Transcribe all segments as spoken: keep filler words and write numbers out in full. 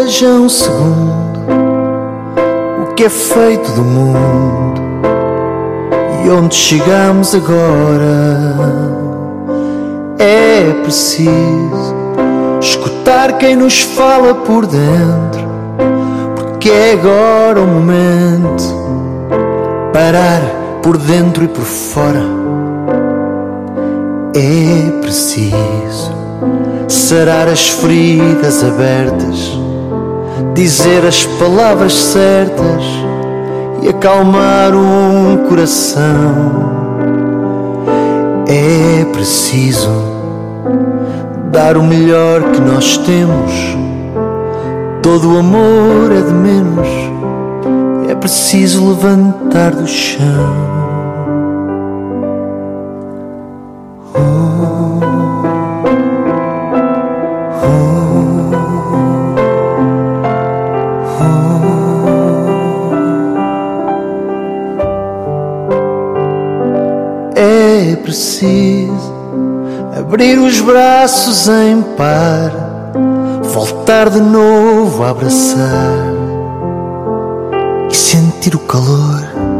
seja um segundo o que é feito do mundo e onde chegamos agora. É preciso escutar quem nos fala por dentro, porque é agora o momento. Parar por dentro e por fora. É preciso sarar as feridas abertas, dizer as palavras certas e acalmar um coração. É preciso dar o melhor que nós temos. Todo o amor é de menos. É preciso levantar do chão. É preciso abrir os braços em par, voltar de novo a abraçar e sentir o calor.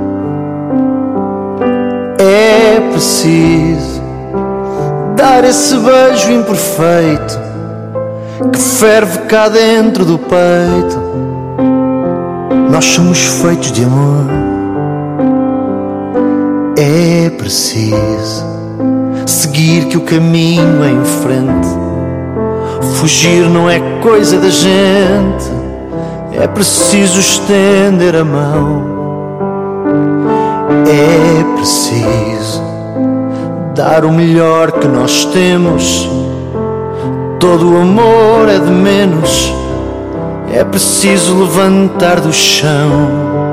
É preciso dar esse beijo imperfeito que ferve cá dentro do peito. Nós somos feitos de amor. É preciso seguir que o caminho é em frente. Fugir não é coisa da gente. É preciso estender a mão. É preciso dar o melhor que nós temos. Todo o amor é de menos. É preciso levantar do chão.